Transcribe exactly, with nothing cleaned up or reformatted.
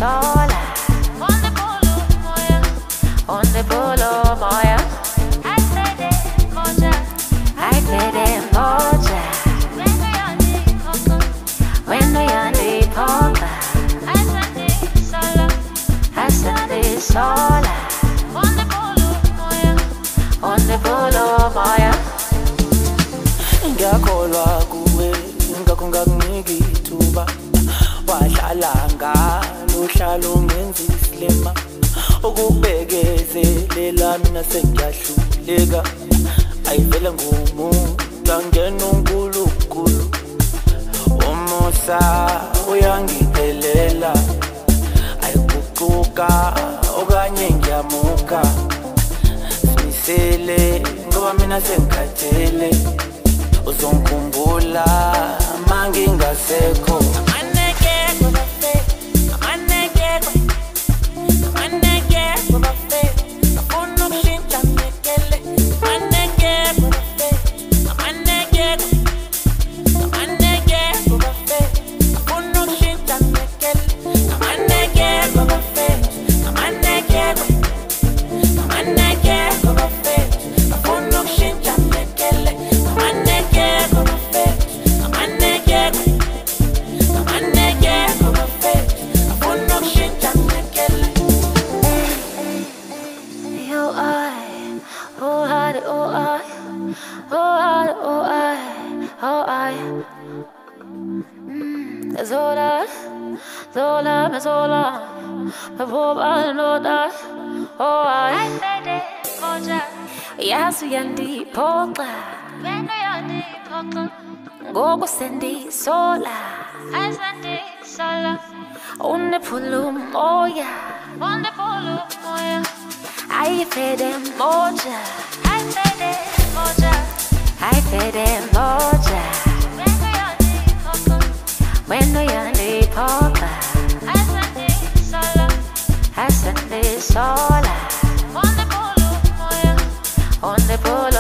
sola. Onde polo moya, onde polo moya. I play the moja, I play the moja. When we on the coco, when we on the popa. I send it sola, I send it sola. Onde polo moya, onde polo moya. Ngiyakholwa kuwe ngakho ngakuniki ithuba wadlala ngalo hlalo ngenza isilema ukubekezelela mina sengiyahluleka ayivela ngumuntu angena uNkulunkulu umusa uyangiphelela ayiguquka okanye ngiyamuka simisele ngoba mina sengikhathele uzongikhumbula mangingasekho amanekeko bafe amanekeko amanekeko bafe afuna ukushintsha mekele amanekeko bafe amanekeko amanekeko bafe afuna ukushintsha mekele amanekeko bafe amanekeko amanekeko bafe afuna ukushintsha mekele Zola, Zola, me Zola, me boba no da. Oh, I said it, moja. Yasu yandi poka, vendo yandi poka. Gogo sendi sola, I sendi sola. Onde pulu moya, onde pulu moya. I fede moja, I fede moja, I fede moja. When we on the popa, I send it sola, I send it sola. On the polo moya, on the polo.